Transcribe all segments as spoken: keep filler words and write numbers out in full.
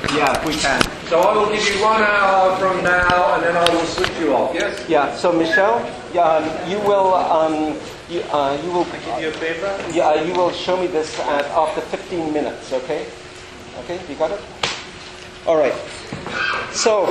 Yeah, we can. So I will give you one hour from now, and then I will switch you off. Yes. Yeah. So Michelle, um, you will um, you, uh, you will Give you a paper. yeah you will show me this at, after fifteen minutes. Okay. Okay. You got it. All right. So,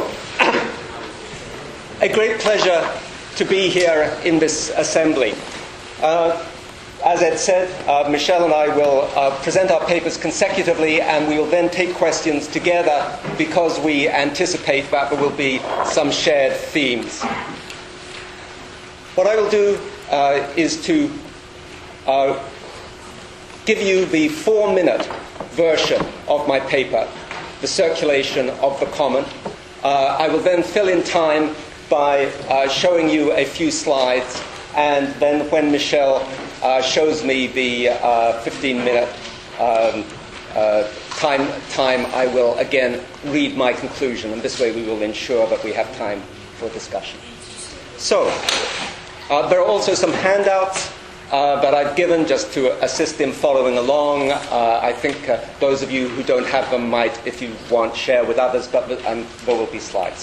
a great pleasure to be here in this assembly. Uh, As Ed said, uh, Michelle and I will uh, present our papers consecutively, and we will then take questions together because we anticipate that there will be some shared themes. What I will do uh, is to uh, give you the four-minute version of my paper, The Circulation of the Common. Uh, I will then fill in time by uh, showing you a few slides, and then when Michelle Uh, shows me the fifteen-minute uh, um, uh, time, time, I will again read my conclusion, and this way we will ensure that we have time for discussion. So, uh, there are also some handouts uh, that I've given just to assist in following along. Uh, I think uh, those of you who don't have them might, if you want, share with others, but um, there will be slides.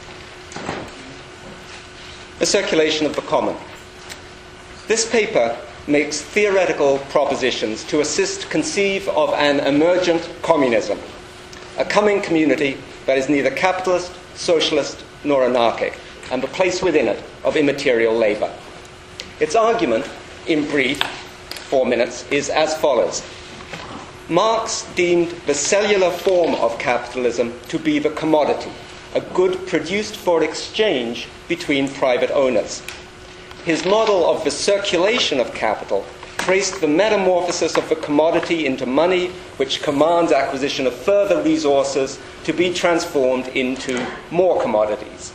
The Circulation of the Common. This paper makes theoretical propositions to assist conceive of an emergent communism, a coming community that is neither capitalist, socialist, nor anarchic, and the place within it of immaterial labour. Its argument, in brief, four minutes, is as follows. Marx deemed the cellular form of capitalism to be the commodity, a good produced for exchange between private owners. His model of the circulation of capital traced the metamorphosis of the commodity into money, which commands acquisition of further resources to be transformed into more commodities.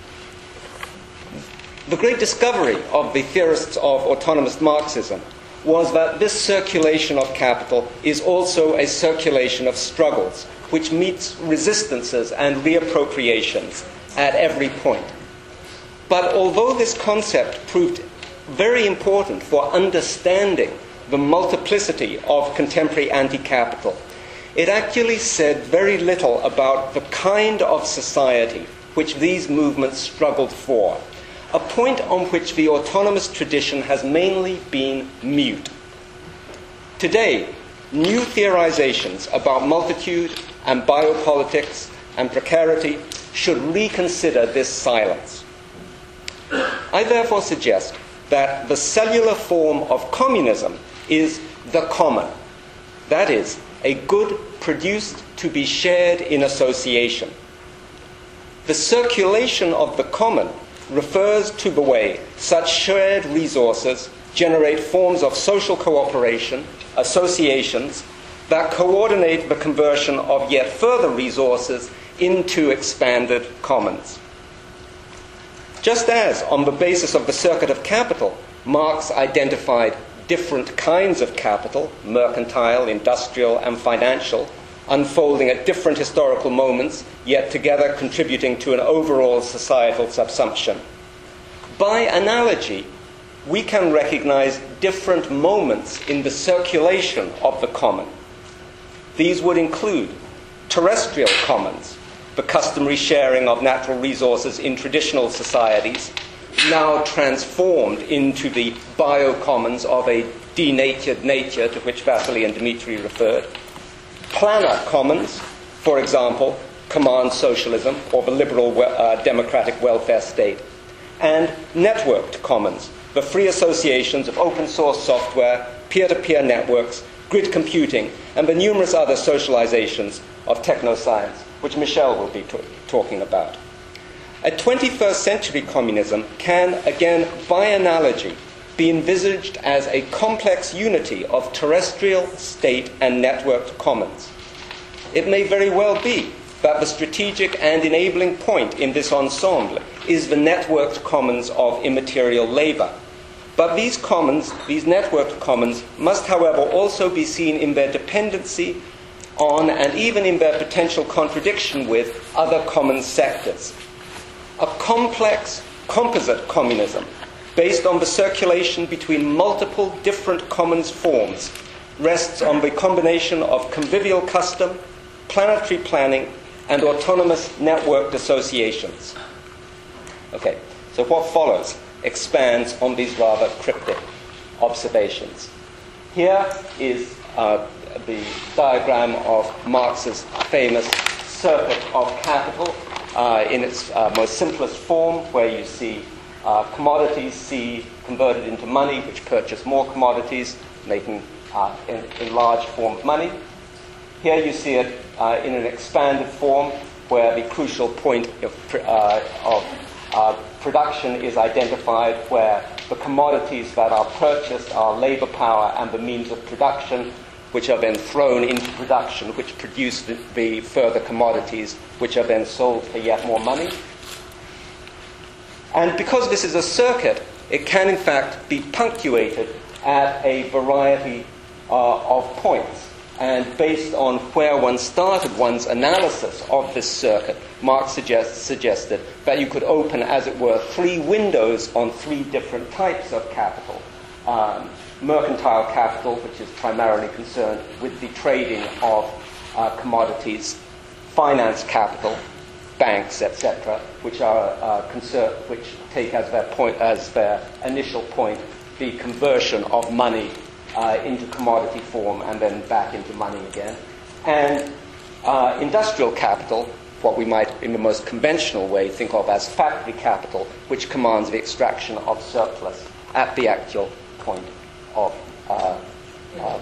The great discovery of the theorists of autonomous Marxism was that this circulation of capital is also a circulation of struggles, which meets resistances and reappropriations at every point. But although this concept proved very important for understanding the multiplicity of contemporary anti-capital, it actually said very little about the kind of society which these movements struggled for, a point on which the autonomous tradition has mainly been mute. Today, new theorizations about multitude and biopolitics and precarity should reconsider this silence. I therefore suggest that the cellular form of communism is the common. That is, a good produced to be shared in association. The circulation of the common refers to the way such shared resources generate forms of social cooperation, associations, that coordinate the conversion of yet further resources into expanded commons. Just as, on the basis of the circuit of capital, Marx identified different kinds of capital, mercantile, industrial, and financial, unfolding at different historical moments, yet together contributing to an overall societal subsumption. By analogy, we can recognize different moments in the circulation of the common. These would include terrestrial commons, the customary sharing of natural resources in traditional societies, now transformed into the biocommons of a denatured nature to which Vasily and Dmitry referred. Planar commons, for example, command socialism or the liberal uh, democratic welfare state. And networked commons, the free associations of open source software, peer-to-peer networks, grid computing, and the numerous other socializations of technoscience, which Michelle will be t- talking about. A twenty-first century communism can, again, by analogy, be envisaged as a complex unity of terrestrial, state, and networked commons. It may very well be that the strategic and enabling point in this ensemble is the networked commons of immaterial labor. But these commons, these networked commons, must, however, also be seen in their dependency on and even in their potential contradiction with other common sectors. A complex, composite communism based on the circulation between multiple different commons forms rests on the combination of convivial custom, planetary planning, and autonomous networked associations. Okay, so what follows expands on these rather cryptic observations. Here is uh, the diagram of Marx's famous circuit of capital uh, in its uh, most simplest form, where you see uh, commodities C converted into money, which purchase more commodities, making uh, in, in large form of money. Here you see it uh, in an expanded form, where the crucial point of, uh, of uh, production is identified, where the commodities that are purchased are labor power and the means of production, which are then thrown into production, which produce the, the further commodities, which are then sold for yet more money. And because this is a circuit, it can in fact be punctuated at a variety uh, of points. And based on where one started one's analysis of this circuit, Marx suggest, suggested that you could open, as it were, three windows on three different types of capital. Um, mercantile capital, which is primarily concerned with the trading of uh, commodities; finance capital, banks, et cetera, which are uh, concern, which take as their point, as their initial point, the conversion of money uh, into commodity form and then back into money again; and uh, industrial capital, what we might, in the most conventional way, think of as factory capital, which commands the extraction of surplus at the actual point of uh, um,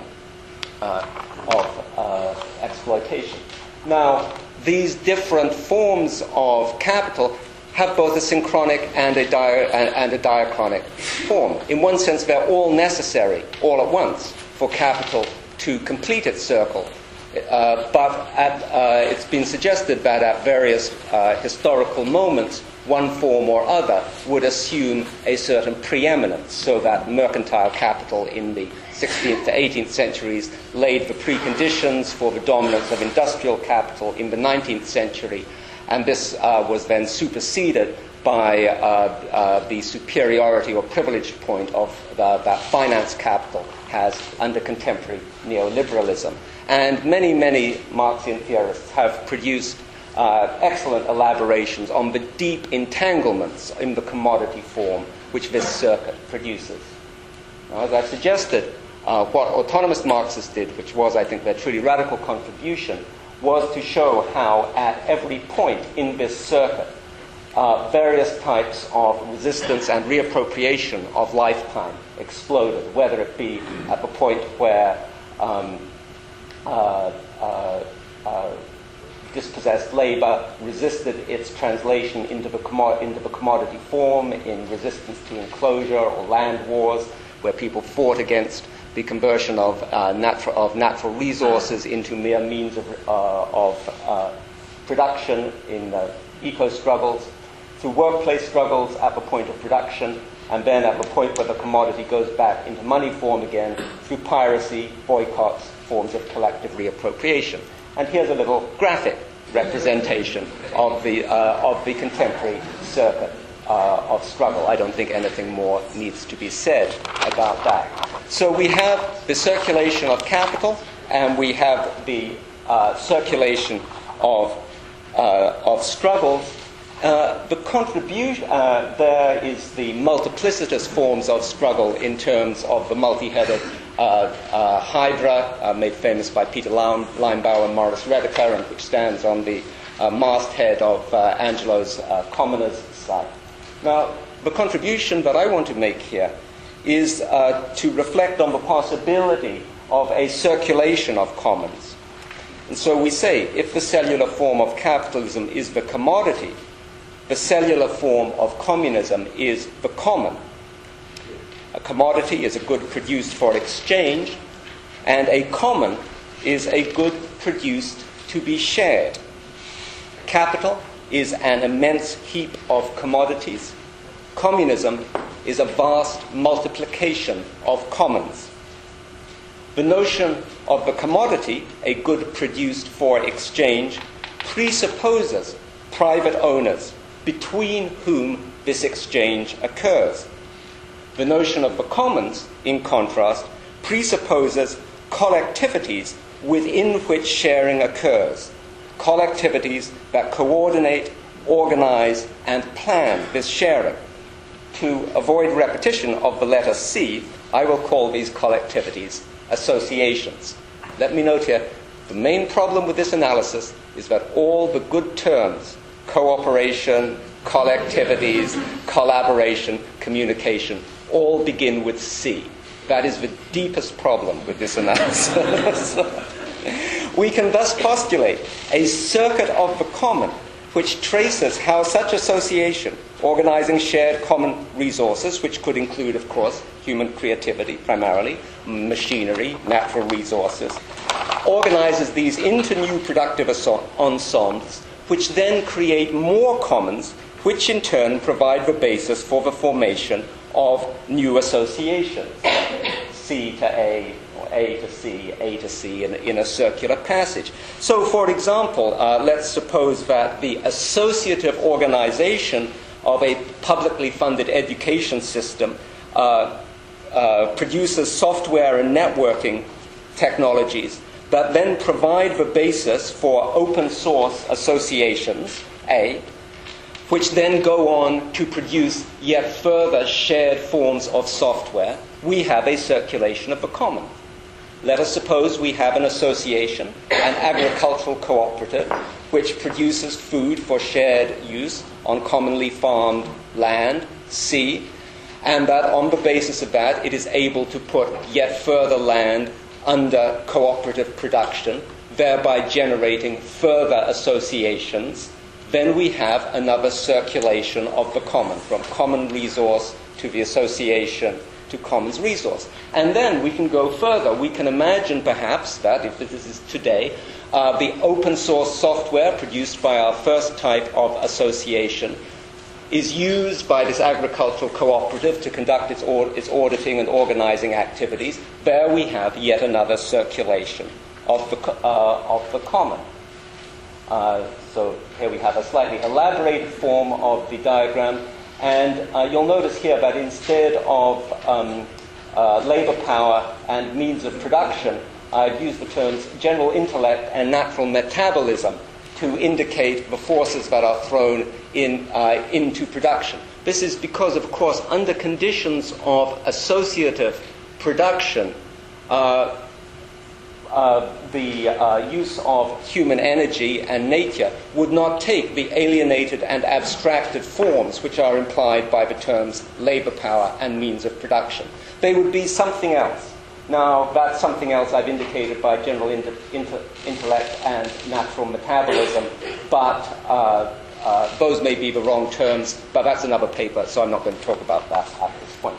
uh, of uh, exploitation. Now, these different forms of capital have both a synchronic and a, dia- and, and a diachronic form. In one sense, they're all necessary, all at once, for capital to complete its circle. Uh, but at, uh, it's been suggested that at various uh, historical moments, one form or other would assume a certain preeminence, so that mercantile capital in the sixteenth to eighteenth centuries laid the preconditions for the dominance of industrial capital in the nineteenth century, and this uh, was then superseded by uh, uh, the superiority or privileged point of the, that finance capital has under contemporary neoliberalism. And many, many Marxian theorists have produced uh, excellent elaborations on the deep entanglements in the commodity form which this circuit produces. Now, as I've suggested, uh, what autonomous Marxists did, which was, I think, their truly radical contribution, was to show how at every point in this circuit, uh, various types of resistance and reappropriation of lifetime exploded, whether it be at the point where um, uh, uh, uh, dispossessed labor resisted its translation into the, commo- into the commodity form in resistance to enclosure or land wars, where people fought against the conversion of, uh, natural, of natural resources into mere means of, uh, of uh, production in uh, eco-struggles, through workplace struggles at the point of production, and then at the point where the commodity goes back into money form again, through piracy, boycotts, forms of collective reappropriation. And here's a little graphic representation of the, uh, of the contemporary circuit uh, of struggle. I don't think anything more needs to be said about that. So we have the circulation of capital, and we have the uh, circulation of, uh, of struggles. Uh, the contribution, uh, there is the multiplicitous forms of struggle in terms of the multi-headed uh, uh, hydra, uh, made famous by Peter Linebaugh and Morris Rediker, and which stands on the uh, masthead of uh, Angelo's uh, Commoners site. Now, the contribution that I want to make here is uh, to reflect on the possibility of a circulation of commons. And so we say, if the cellular form of capitalism is the commodity, the cellular form of communism is the common. A commodity is a good produced for exchange, and a common is a good produced to be shared. Capital is an immense heap of commodities. Communism is a vast multiplication of commons. The notion of the commodity, a good produced for exchange, presupposes private owners between whom this exchange occurs. The notion of the commons, in contrast, presupposes collectivities within which sharing occurs, collectivities that coordinate, organize, and plan this sharing. To avoid repetition of the letter C, I will call these collectivities associations. Let me note here, the main problem with this analysis is that all the good terms, cooperation, collectivities, collaboration, communication, all begin with C. That is the deepest problem with this analysis. We can thus postulate a circuit of the common which traces how such association, organizing shared common resources, which could include, of course, human creativity primarily, machinery, natural resources, organizes these into new productive ensembles, which then create more commons, which in turn provide the basis for the formation of new associations, C to A, or A to C, A to C, in, in a circular passage. So, for example, uh, let's suppose that the associative organization of a publicly funded education system uh, uh, produces software and networking technologies that then provide the basis for open source associations, A, which then go on to produce yet further shared forms of software. We have a circulation of the common. Let us suppose we have an association, an agricultural cooperative, which produces food for shared use on commonly farmed land, C, and that on the basis of that it is able to put yet further land under cooperative production, thereby generating further associations. Then we have another circulation of the common, from common resource to the association to commons resource. And then we can go further. We can imagine perhaps that, if this is today, uh, the open source software produced by our first type of association is used by this agricultural cooperative to conduct its, or, its auditing and organizing activities. There we have yet another circulation of the, uh, of the common. Uh, so here we have a slightly elaborated form of the diagram, and uh, you'll notice here that instead of um, uh, labor power and means of production, I've used the terms general intellect and natural metabolism to indicate the forces that are thrown in, uh, into production. This is because, of course, under conditions of associative production, uh, Uh, the uh, use of human energy and nature would not take the alienated and abstracted forms which are implied by the terms labor power and means of production. They would be something else. Now, that something else I've indicated by general inter- inter- intellect and natural metabolism, but uh, uh, those may be the wrong terms, but that's another paper, so I'm not going to talk about that at this point.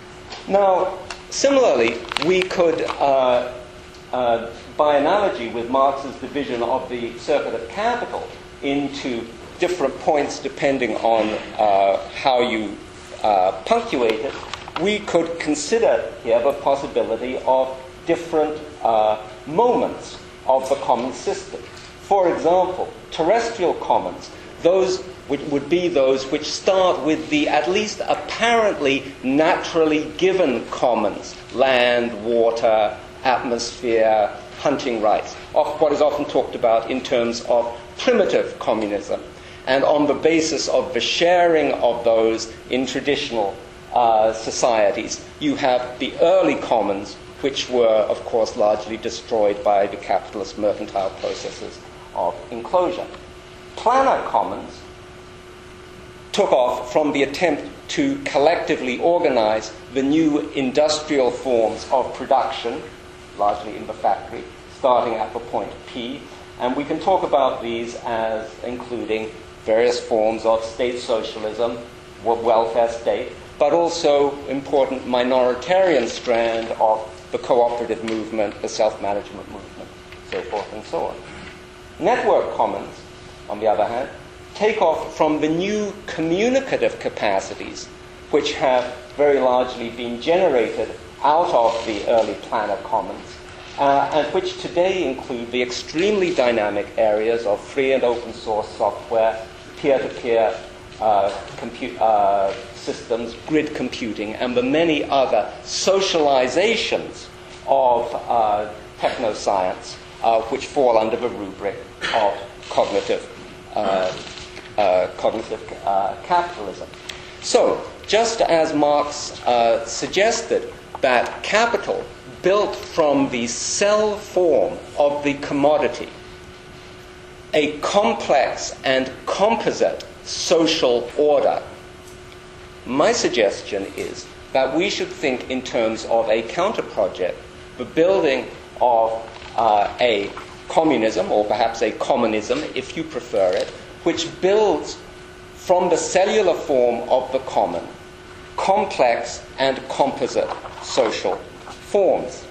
Now, similarly, we could uh, Uh, by analogy with Marx's division of the circuit of capital into different points depending on uh, how you uh, punctuate it, we could consider here the possibility of different uh, moments of the common system. For example, terrestrial commons, those which would be those which start with the at least apparently naturally given commons, land, water, atmosphere, hunting rights, of what is often talked about in terms of primitive communism. And on the basis of the sharing of those in traditional uh, societies, you have the early commons, which were, of course, largely destroyed by the capitalist mercantile processes of enclosure. Planar commons took off from the attempt to collectively organize the new industrial forms of production, largely in the factory, starting at the point P. And we can talk about these as including various forms of state socialism, welfare state, but also important minoritarian strand of the cooperative movement, the self-management movement, so forth and so on. Network commons, on the other hand, take off from the new communicative capacities, which have very largely been generated out of the early planar commons, uh, and which today include the extremely dynamic areas of free and open source software, peer-to-peer uh, compu- uh, systems, grid computing, and the many other socializations of uh, technoscience, uh, which fall under the rubric of cognitive, uh, uh, cognitive uh, capitalism. So, just as Marx uh, suggested that capital built from the cell form of the commodity a complex and composite social order, my suggestion is that we should think in terms of a counter-project, the building of uh, a communism, or perhaps a commonism, if you prefer it, which builds from the cellular form of the common, complex and composite social forms.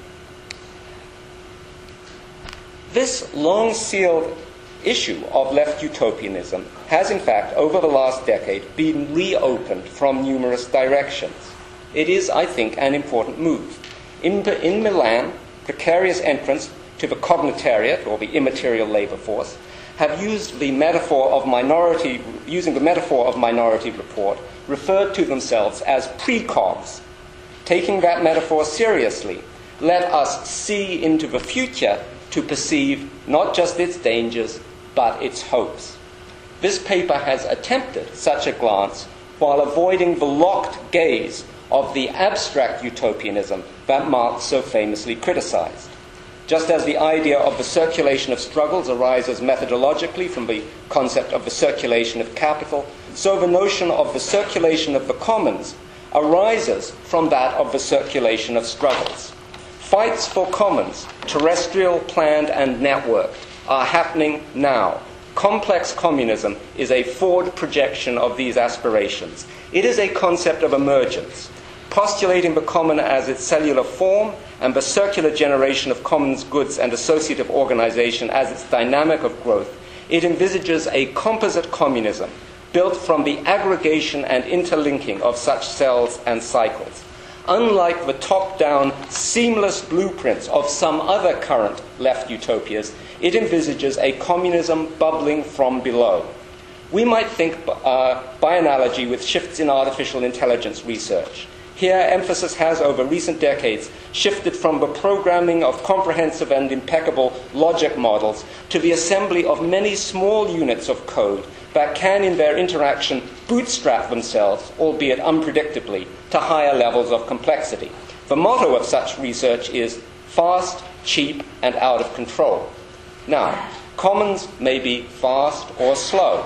This long-sealed issue of left utopianism has, in fact, over the last decade, been reopened from numerous directions. It is, I think, an important move. In, in Milan, precarious entrants to the cognitariat, or the immaterial labor force, have used the metaphor of minority, using the metaphor of Minority Report, referred to themselves as precogs. Taking that metaphor seriously, let us see into the future to perceive not just its dangers, but its hopes. This paper has attempted such a glance while avoiding the locked gaze of the abstract utopianism that Marx so famously criticized. Just as the idea of the circulation of struggles arises methodologically from the concept of the circulation of capital, so the notion of the circulation of the commons arises from that of the circulation of struggles. Fights for commons, terrestrial, planned, and networked, are happening now. Complex communism is a forward projection of these aspirations. It is a concept of emergence, postulating the common as its cellular form and the circular generation of commons, goods, and associative organization as its dynamic of growth. It envisages a composite communism built from the aggregation and interlinking of such cells and cycles. Unlike the top-down, seamless blueprints of some other current left utopias, it envisages a communism bubbling from below. We might think, uh, by analogy, with shifts in artificial intelligence research. Here, emphasis has, over recent decades, shifted from the programming of comprehensive and impeccable logic models to the assembly of many small units of code that can, in their interaction, bootstrap themselves, albeit unpredictably, to higher levels of complexity. The motto of such research is fast, cheap, and out of control. Now, commons may be fast or slow.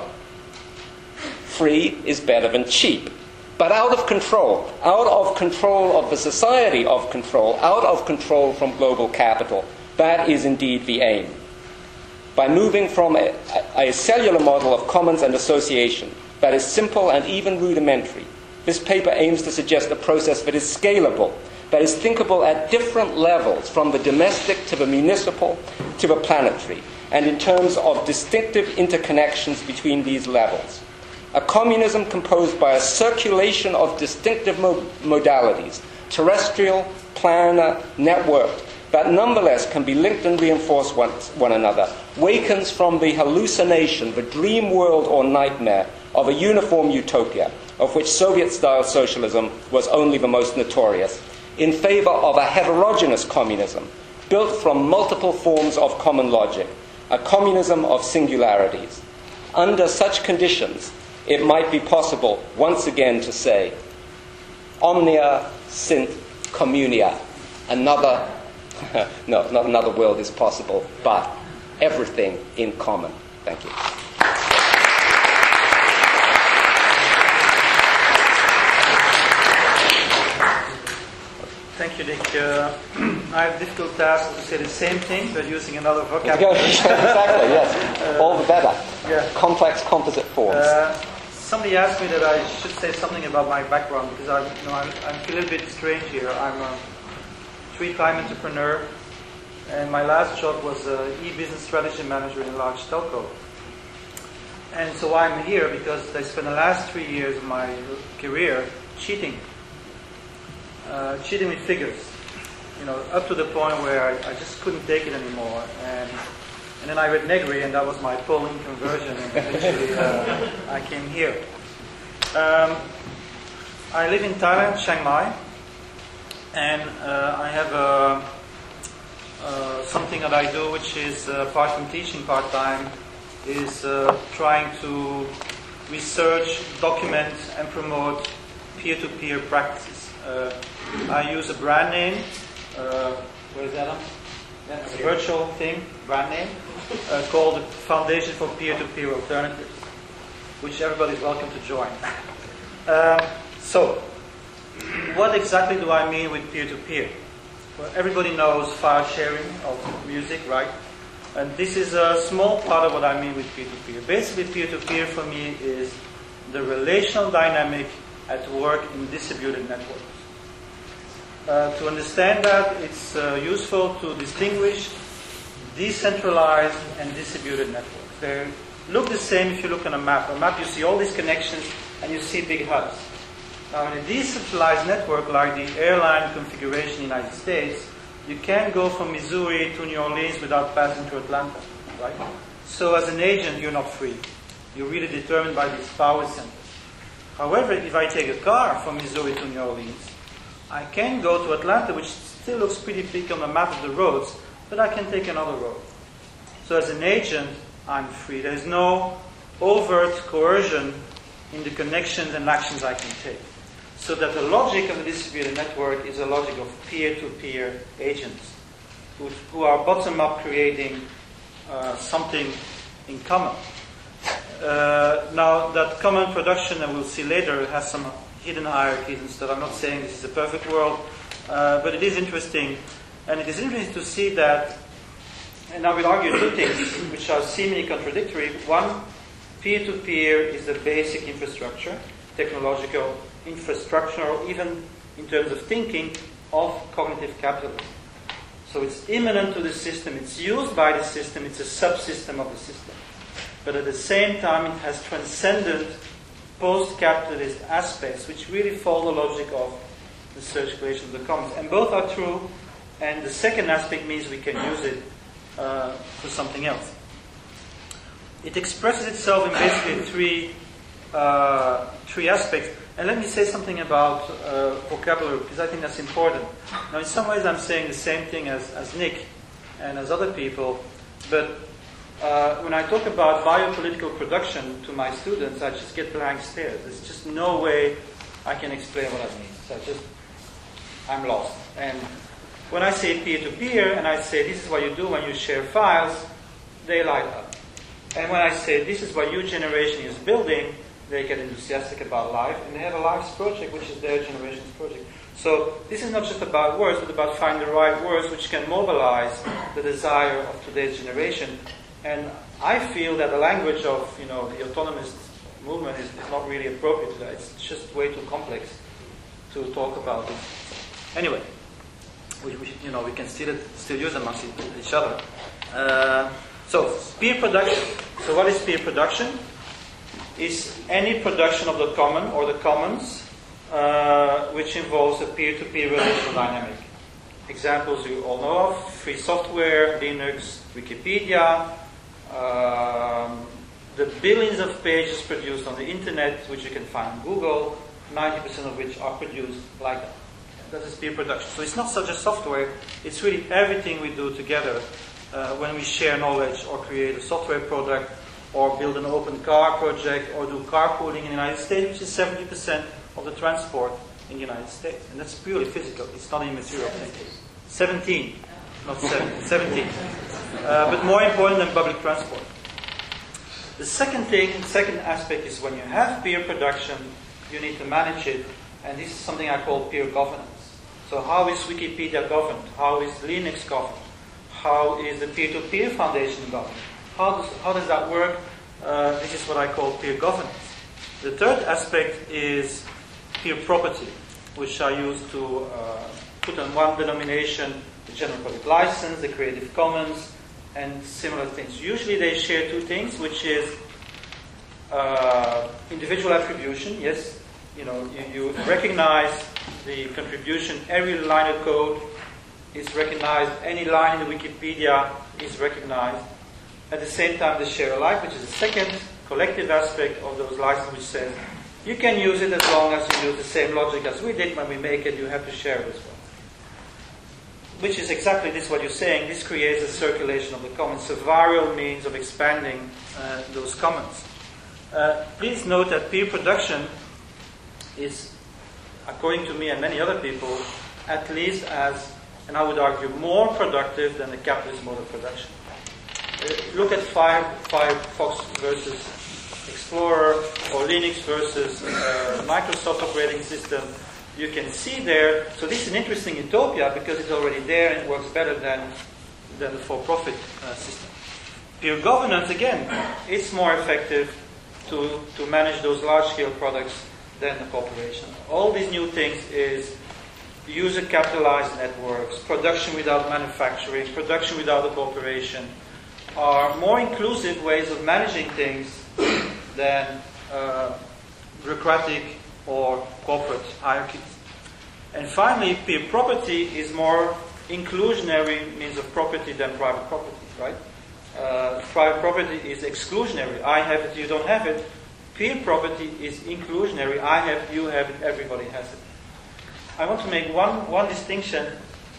Free is better than cheap. But out of control, out of control of the society of control, out of control from global capital, that is indeed the aim. By moving from a, a cellular model of commons and association that is simple and even rudimentary, this paper aims to suggest a process that is scalable, that is thinkable at different levels, from the domestic to the municipal to the planetary, and in terms of distinctive interconnections between these levels. A communism composed by a circulation of distinctive mo- modalities, terrestrial, planar, networked, that nonetheless can be linked and reinforce one, one another, wakens from the hallucination, the dream world or nightmare of a uniform utopia, of which Soviet-style socialism was only the most notorious, in favor of a heterogeneous communism, built from multiple forms of common logic, a communism of singularities. Under such conditions, it might be possible once again to say, omnia sint communia, another, no, not another world is possible, but everything in common. Thank you. Thank you, Dick. Uh, I have difficult task to say the same thing, but using another vocabulary. Exactly, yes. Uh, All the better. Yeah. Complex composite forms. Uh, somebody asked me that I should say something about my background, because I'm, you know, I'm, I'm a little bit strange here. I'm a three-time entrepreneur, and my last job was an e-business strategy manager in a large telco. And so I'm here because I spent the last three years of my career cheating. Uh, cheating with figures, you know, up to the point where I, I just couldn't take it anymore. And and then I read Negri, and that was my Polish conversion, and eventually uh, I came here. Um, I live in Thailand, Chiang Mai, and uh, I have a, uh, something that I do, which is uh, part-time teaching, part-time is uh, trying to research, document, and promote peer-to-peer practices. Uh, I use a brand name. Uh, where is Adam? Yeah, it's a virtual thing, brand name, uh, called the Foundation for Peer-to-Peer Alternatives, which everybody is welcome to join. um, so, what exactly do I mean with peer-to-peer? Well, everybody knows file sharing of music, right? And this is a small part of what I mean with peer-to-peer. Basically, peer-to-peer for me is the relational dynamic at work in distributed networks. Uh, to understand that, it's uh, useful to distinguish decentralized and distributed networks. They look the same if you look on a map. On a map, you see all these connections and you see big hubs. Now, in a decentralized network like the airline configuration in the United States, you can't go from Missouri to New Orleans without passing through Atlanta, right? So as an agent, you're not free. You're really determined by these power centers. However, if I take a car from Missouri to New Orleans, I can go to Atlanta, which still looks pretty big on the map of the roads, but I can take another road. So as an agent, I'm free. There's no overt coercion in the connections and actions I can take. So that the logic of the distributed network is a logic of peer-to-peer agents who, who are bottom-up creating uh, something in common. Uh, now, that common production, and we'll see later, has some hidden hierarchies and stuff. I'm not saying this is a perfect world, uh, but it is interesting. And it is interesting to see that, and I will argue two things which are seemingly contradictory. One, peer-to-peer is the basic infrastructure, technological infrastructure, or even in terms of thinking, of cognitive capitalism. So it's immanent to the system, it's used by the system, it's a subsystem of the system. But at the same time, it has transcended post-capitalist aspects, which really follow the logic of the circulation of the commons. And both are true, and the second aspect means we can use it uh, for something else. It expresses itself in basically three, uh, three aspects. And let me say something about uh, vocabulary, because I think that's important. Now, in some ways, I'm saying the same thing as, as Nick and as other people, but uh, when I talk about biopolitical production to my students, I just get blank stares. There's just no way I can explain what that means. I just, I'm lost. And when I say peer-to-peer, and I say this is what you do when you share files, they light up. And when I say this is what your generation is building, they get enthusiastic about life, and they have a life's project, which is their generation's project. So this is not just about words, but about finding the right words which can mobilize the desire of today's generation. And I feel that the language of, you know, the autonomous movement is, is not really appropriate to that. It's just way too complex to talk about it. Anyway, we, we you know we can still still use them amongst each other. Uh, so peer production. So what is peer production? Is any production of the common or the commons uh, which involves a peer-to-peer relational dynamic. Examples you all know of: free software, Linux, Wikipedia, um, the billions of pages produced on the internet, which you can find on Google, ninety percent of which are produced like that. That is peer production. So it's not such a software, it's really everything we do together uh, when we share knowledge or create a software product, or build an open car project, or do carpooling in the United States, which is seventy percent of the transport in the United States. And that's purely physical. It's not a material thing. seventeen, not seven, seventeen. Uh, but more important than public transport. The second thing, the second aspect is when you have peer production, you need to manage it. And this is something I call peer governance. So how is Wikipedia governed? How is Linux governed? How is the peer-to-peer foundation governed? How does, how does that work? Uh, this is what I call peer governance. The third aspect is peer property, which I use to uh, put on one denomination the general public license, the Creative Commons, and similar things. Usually they share two things, which is uh, individual attribution. Yes, you know, you, you recognize the contribution. Every line of code is recognized. Any line in the Wikipedia is recognized. At the same time, the share alike, which is the second collective aspect of those licenses, which says you can use it as long as you use the same logic as we did when we make it. You have to share it as well. which is exactly this what you're saying. This creates a circulation of the commons, a viral means of expanding uh, those commons. Uh, please note that peer production is, according to me and many other people, at least as, and I would argue, more productive than the capitalist mode of production. Uh, look at Firefox versus Explorer, or Linux versus uh, Microsoft operating system. You can see there, so this is an interesting utopia because it's already there and it works better than, than the for-profit uh, system. Peer governance, again, it's more effective to, to manage those large-scale products than the corporation. All these new things is user-capitalized networks, production without manufacturing, production without a corporation, are more inclusive ways of managing things than uh, bureaucratic or corporate hierarchies. And finally, peer property is more inclusionary means of property than private property, right? Uh, private property is exclusionary. I have it, you don't have it. Peer property is inclusionary. I have it, you have it, everybody has it. I want to make one, one distinction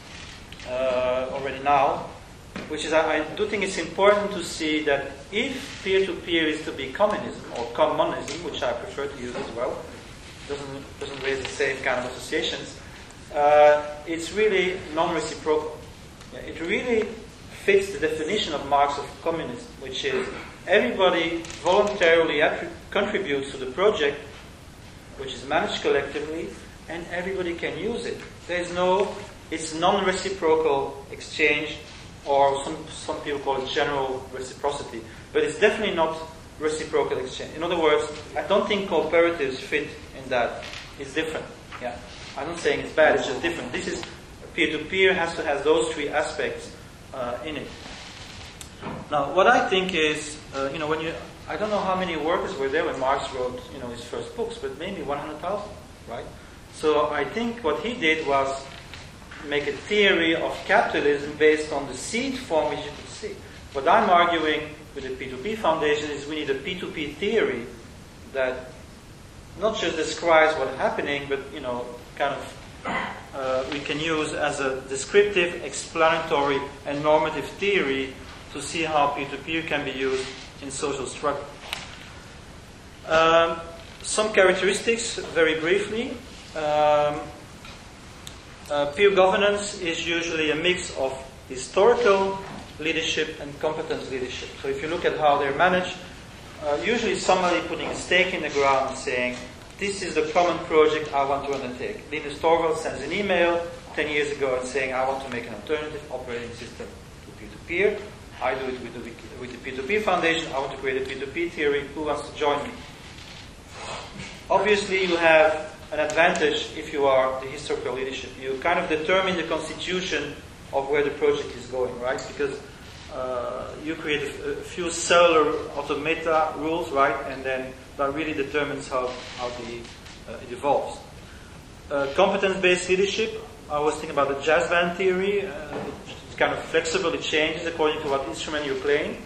uh, already now, which is I, I do think it's important to see that if peer-to-peer is to be communism, or commonism, which I prefer to use as well, doesn't, doesn't raise the same kind of associations, uh, it's really non-reciprocal. Yeah, it really fits the definition of Marx of communism, which is everybody voluntarily attri- contributes to the project, which is managed collectively, and everybody can use it. There's no, it's non-reciprocal exchange, or some, some people call it general reciprocity, but it's definitely not reciprocal exchange. In other words, I don't think cooperatives fit in that. It's different. Yeah, I'm not saying it's bad, it's just different. This is, peer-to-peer has to have those three aspects uh, in it. Now, what I think is, uh, you know, when you, I don't know how many workers were there when Marx wrote, you know, his first books, but maybe one hundred thousand, right? So I think what he did was make a theory of capitalism based on the seed form which you could see. What I'm arguing with the P two P Foundation is we need a P two P theory that not just describes what's happening, but, you know, kind of uh, we can use as a descriptive, explanatory, and normative theory to see how peer-to-peer can be used in social struggle. Um, some characteristics, very briefly. Um, uh, peer governance is usually a mix of historical leadership and competence leadership. So if you look at how they're managed, uh, usually somebody putting a stake in the ground and saying, this is the common project I want to undertake. Linus Torvalds sends an email ten years ago and saying, I want to make an alternative operating system to peer-to-peer. I do it with the, with the P two P Foundation. I want to create a P two P theory. Who wants to join me? Obviously, you have an advantage if you are the historical leadership. You kind of determine the constitution of where the project is going, right? Because uh, you create a, a few cellular automata rules, right? And then that really determines how, how the, uh, it evolves. Uh, competence-based leadership. I was thinking about the jazz band theory. Uh, it's kind of flexible. It changes according to what instrument you're playing.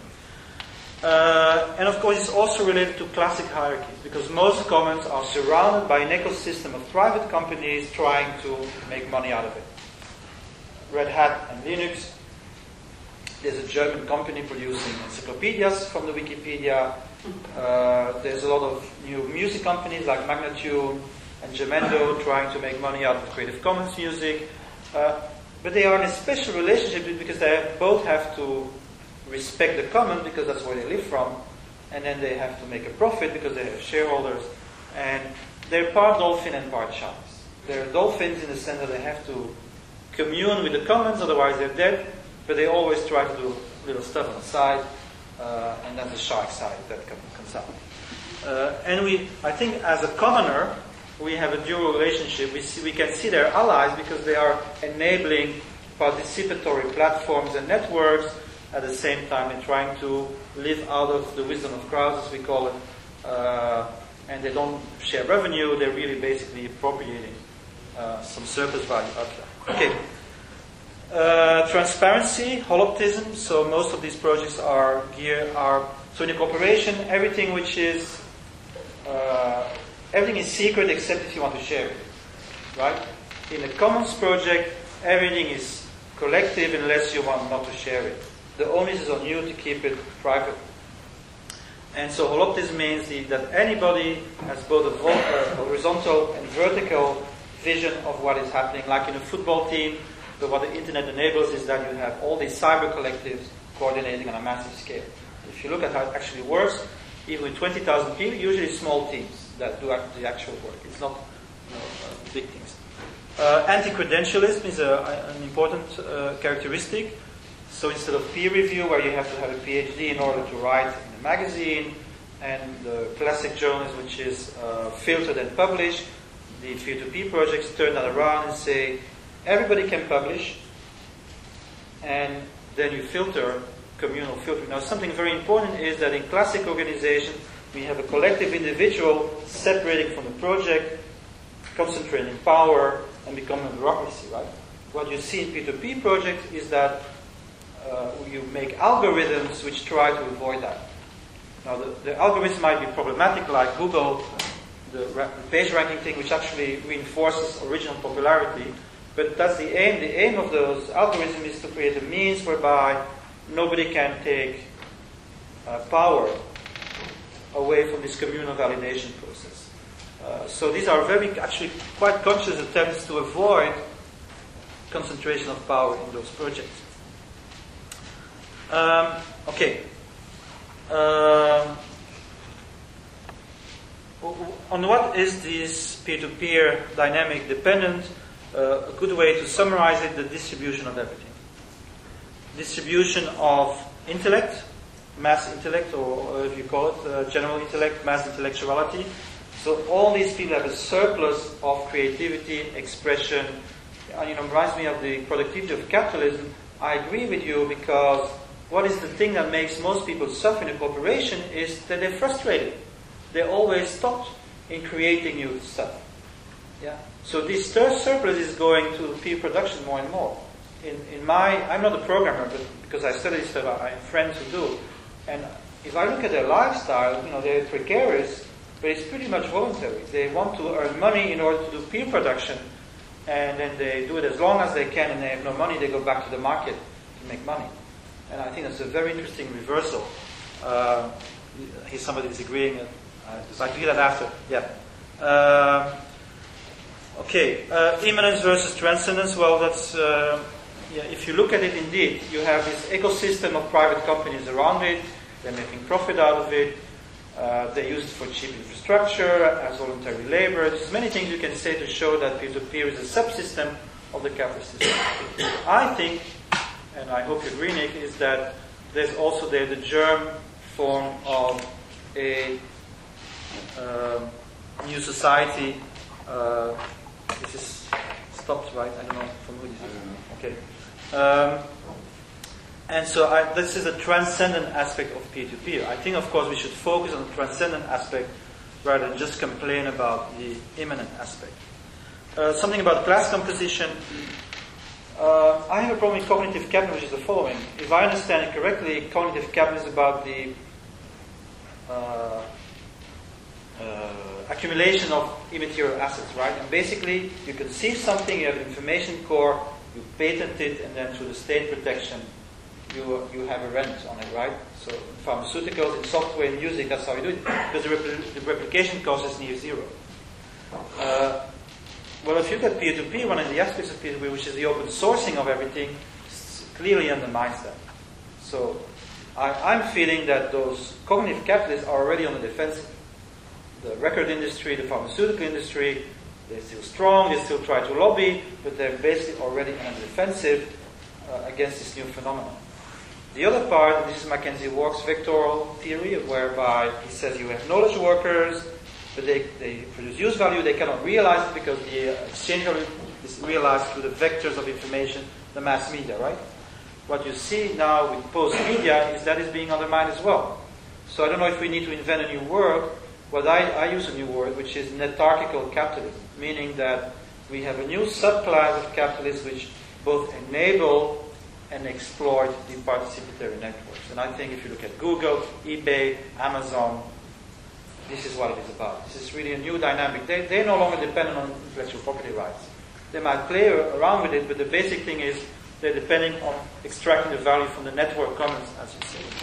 Uh, and of course, it's also related to classic hierarchies, because most commons are surrounded by an ecosystem of private companies trying to make money out of it. Red Hat and Linux. There's a German company producing encyclopedias from the Wikipedia. Uh, there's a lot of new music companies like Magnatune and Jamendo trying to make money out of Creative Commons music. Uh, but they are in a special relationship because they both have to respect the common because that's where they live from, and then they have to make a profit because they have shareholders, and they're part dolphin and part sharks. They're dolphins in the sense that they have to commune with the commons, otherwise they're dead, but they always try to do little stuff on the side, uh, and then the shark side that comes out. Uh, and we, I think as a commoner, we have a dual relationship. We, see, we can see they're allies because they are enabling participatory platforms and networks. At the same time, they're trying to live out of the wisdom of crowds, as we call it, uh, and they don't share revenue. They're really basically appropriating uh, some surplus value out there. Okay. Uh, transparency, holoptism. So most of these projects are gear are so in a corporation, everything which is uh, everything is secret except if you want to share it, right? In a commons project, everything is collective unless you want not to share it. The onus is on you to keep it private. And so holoptism means the, that anybody has both a vo- uh, horizontal and vertical vision of what is happening. Like in a football team, but what the internet enables is that you have all these cyber collectives coordinating on a massive scale. If you look at how it actually works, even with twenty thousand people, usually small teams that do act- the actual work. It's not you know, uh, big teams. Uh, anti-credentialism is a, an important uh, characteristic. So instead of peer review, where you have to have a PhD in order to write in a magazine, and the classic journalism, which is uh, filtered and published, the P two P projects turn that around and say, everybody can publish, and then you filter, communal filter. Now, something very important is that in classic organizations, we have a collective individual separating from the project, concentrating power, and becoming a bureaucracy, right? What you see in P two P projects is that uh, you make algorithms which try to avoid that. Now, the, the algorithms might be problematic, like Google, the, ra- the page ranking thing, which actually reinforces original popularity. But that's the aim. The aim of those algorithms is to create a means whereby nobody can take uh, power away from this communal validation process. Uh, so these are very, actually, quite conscious attempts to avoid concentration of power in those projects. Um, okay. Um, on what is this peer-to-peer dynamic dependent? Uh, a good way to summarize it, the distribution of everything. Distribution of intellect, mass intellect, or, or if you call it uh, general intellect, mass intellectuality. So all these people have a surplus of creativity, expression. And, you know, reminds me of the productivity of capitalism. I agree with you, because what is the thing that makes most people suffer in a corporation is that they're frustrated. They always stopped in creating new stuff. Yeah. So this third surplus is going to peer production more and more. In, in my, I'm not a programmer, but because I study stuff, I have friends who do. And if I look at their lifestyle, you know, they're precarious, but it's pretty much voluntary. They want to earn money in order to do peer production, and then they do it as long as they can, and they have no money, they go back to the market to make money. And I think that's a very interesting reversal. Uh, here's somebody disagreeing. I'd like to hear that after. Yeah. Uh, okay. Uh, immanence versus transcendence. Well, that's uh, yeah. If you look at it, indeed, you have this ecosystem of private companies around it. They're making profit out of it. Uh, they use it for cheap infrastructure, as voluntary labor. There's many things you can say to show that peer-to-peer is a subsystem of the capitalist system. I think, and I hope you agree, Nick, is that there's also there the germ form of a um, new society. Uh, this is stopped, right? I don't know from who this is. Okay. Um, and so I, this is a transcendent aspect of peer-to-peer. I think, of course, we should focus on the transcendent aspect rather than just complain about the immanent aspect. Uh, something about class composition. Uh, I have a problem with cognitive capital, which is the following. If I understand it correctly, cognitive capital is about the uh, uh, accumulation of immaterial assets, right? And basically, you conceive something, you have an information core, you patent it, and then through the state protection, you you have a rent on it, right? So in pharmaceuticals, in software, in music, that's how you do it, because the, repl- the replication cost is near zero. Uh, Well, if you look at peer-to-peer, one of the aspects of peer-to-peer, which is the open sourcing of everything, clearly undermines that. So I, I'm feeling that those cognitive capitalists are already on the defensive. The record industry, the pharmaceutical industry, they're still strong, they still try to lobby, but they're basically already on the defensive uh, against this new phenomenon. The other part, and this is Mackenzie Wark's vectoral theory, whereby he says you have knowledge workers, but they, they produce use value, they cannot realize it because the exchange value is realized through the vectors of information, the mass media, right? What you see now with post-media is that is being undermined as well. So I don't know if we need to invent a new word. Well, I, I use a new word, which is netarchical capitalism, meaning that we have a new subclass of capitalists which both enable and exploit the participatory networks. And I think if you look at Google, eBay, Amazon, this is what it is about. This is really a new dynamic. They, they're no longer dependent on intellectual property rights. They might play around with it, but the basic thing is They're depending on extracting the value from the network commons, as you say.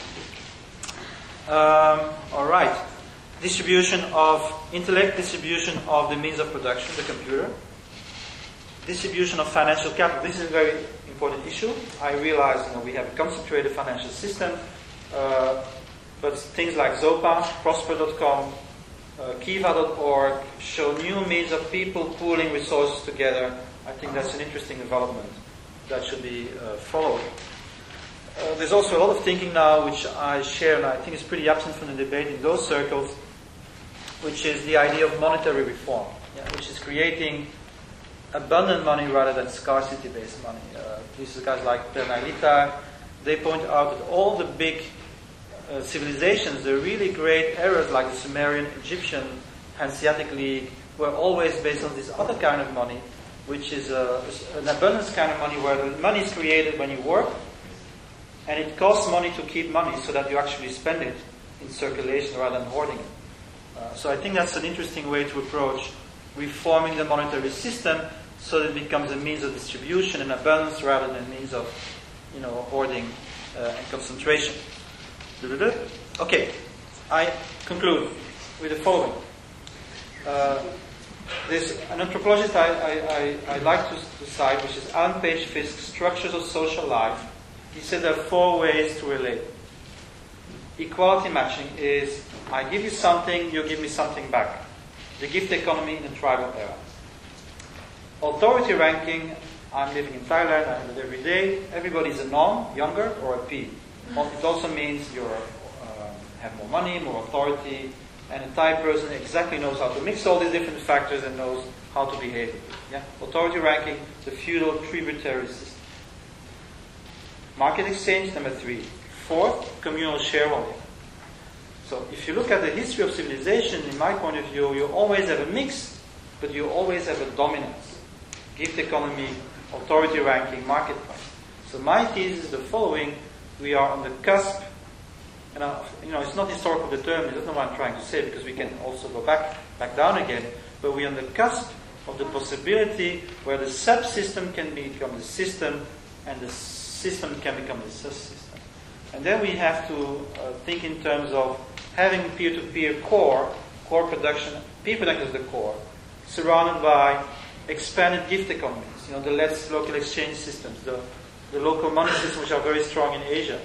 Um, all right. Distribution of intellect, distribution of the means of production, the computer. Distribution of financial capital. This is a very important issue. I realize you know, we have a concentrated financial system, uh, but things like Zopa, Prosper dot com, uh, Kiva dot org show new means of people pooling resources together. I think that's an interesting development that should be uh, followed. Uh, there's also a lot of thinking now, which I share, and I think is pretty absent from the debate in those circles, which is the idea of monetary reform, yeah, which is creating abundant money rather than scarcity-based money. Uh, these are guys like Bernard-Littard. They point out that all the big uh, civilizations, the really great eras like the Sumerian, Egyptian, Hanseatic League, were always based on this other kind of money, which is a, an abundance kind of money where the money is created when you work, and it costs money to keep money so that you actually spend it in circulation rather than hoarding it. Uh, so I think that's an interesting way to approach reforming the monetary system so that it becomes a means of distribution and abundance rather than a means of, you know, hoarding uh, and concentration. Okay, I conclude with the following. Uh, there's an anthropologist I, I, I, I like to, to cite, which is Alan Page Fisk, Structures of Social Life. He said there are four ways to relate. Equality matching is, I give you something, you give me something back. The gift economy in the tribal era. Authority ranking, I'm living in Thailand, I live every day. Everybody's a non, younger, or a P. It also means you uh, have more money, more authority, and a Thai person exactly knows how to mix all these different factors and knows how to behave. Yeah? Authority ranking, the feudal tributary system. Market exchange, number three. Fourth, communal shareholding. So if you look at the history of civilization, in my point of view, you always have a mix, but you always have a dominance. Gift economy, authority ranking, marketplace. So my thesis is the following. We are on the cusp, and I, you know, it's not historical determined, that's not what I'm trying to say, because we can also go back, back down again, but we're on the cusp of the possibility where the subsystem can become the system, and the system can become the subsystem. And then we have to uh, think in terms of having peer-to-peer core, core production, peer production is the core, surrounded by expanded gift economies, you know, the less local exchange systems, the, the local money systems which are very strong in Asia.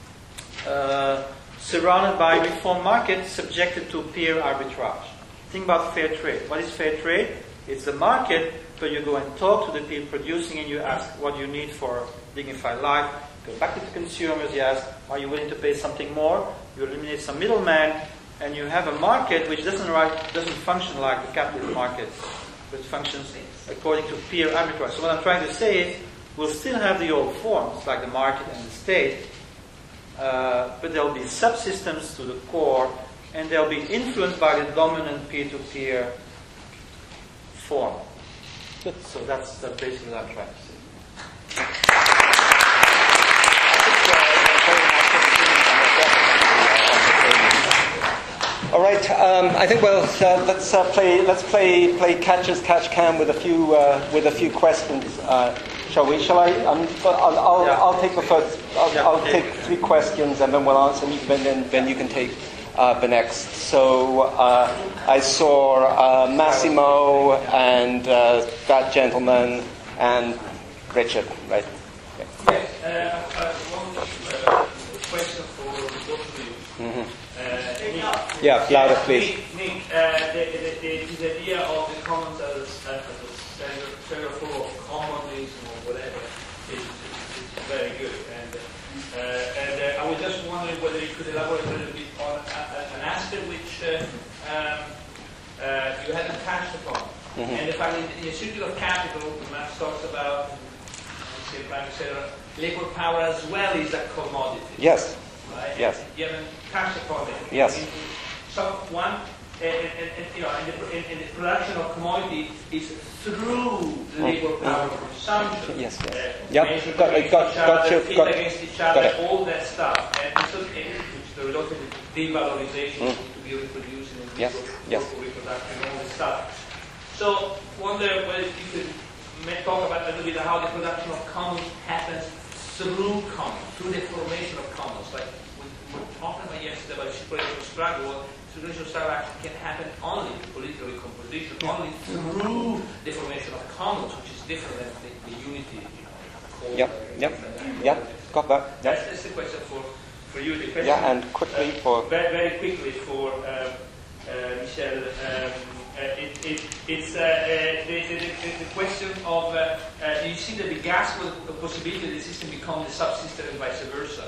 Uh, surrounded by reform markets subjected to peer arbitrage. Think about fair trade. What is fair trade? It's the market where you go and talk to the people producing and you ask what you need for dignified life. Go back to the consumers, you ask, are you willing to pay something more? You eliminate some middleman, and you have a market which doesn't, right, doesn't function like the capitalist market, but functions according to peer arbitrage. So what I'm trying to say is, we'll still have the old forms, like the market and the state, uh, but there'll be subsystems to the core, and they'll be influenced by the dominant peer-to-peer form. So that's, that's basically what I'm trying to say. All right. Um, I think we'll uh, let's uh, play let's play play catch as catch can with a few uh, with a few questions. Uh, shall we? Shall I? Um, I'll I'll, yeah. I'll take the first. I'll, yeah, I'll okay. take three questions and then we'll answer them. And then then you can take uh, the next. So uh, I saw uh, Massimo and uh, that gentleman and Richard. Right. Yes. Uh, uh, one uh, question for both of you. Mm-hmm. Uh, Yeah, louder, please. Nick, Nick uh, the, the, the, this idea of the commons as, as a central form of commonism or whatever is, is, is very good. And, uh, and uh, I was just wondering whether you could elaborate a little bit on a, a, an aspect which uh, um, uh, you hadn't touched upon. Mm-hmm. And if I in, in the Circle of Capital, Marx talks about, labor power as well is a commodity. Yes. Right? Yes. You haven't touched upon it. Yes. In, so one, and, and, and, you know, and the, and, and the production of commodity is through labor power mm-hmm. consumption. Yes. Yes. Uh, yep. Got, got, got, got you. Fit Got against each other, it. all that stuff, and so, which the result of the devalorization mm. to be reproduced in yes. local yes. reproduction and all this stuff. So, wonder whether you could may talk about a little bit how the production of commons happens through commons, through the formation of commons. Like we were talking about yesterday about circulation struggle. Circulation struggle actually can happen only political composition, only through the formation of commons, which is different than the, the unity. You know, Yep, yep, yep. Got that. Yep. That's, that's the question for, for you. The question, Yeah, and quickly uh, for very, very quickly for uh, uh, Michel. Um, uh, it, it, it's uh, uh, the, the, the, the question of uh, uh, you see that the gas will the possibility that the system become the subsystem and vice versa.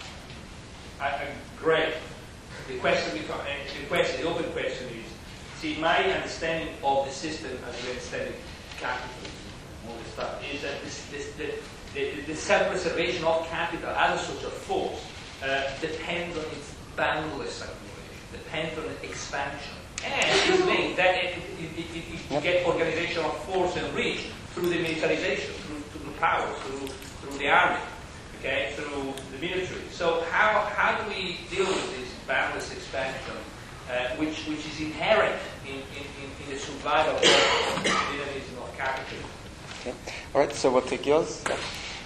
I, I, great. The question become uh, the question, the open question is: see, my understanding of the system as we understand it, capitalism, all this stuff, is that this, this, the, the, the self-preservation of capital as a social force uh, depends on its boundless accumulation, depends on its expansion. And it's linked that it, it, it, it, it Yep. get organization of force and reach through the militarization, through, through the power, through, through the army, okay, through the military. So how, how do we deal with this boundless expansion, uh, which, which is inherent in, in, in, in the survival of the dynamism of capitalism? Okay. All right, so we'll take yours. Yeah.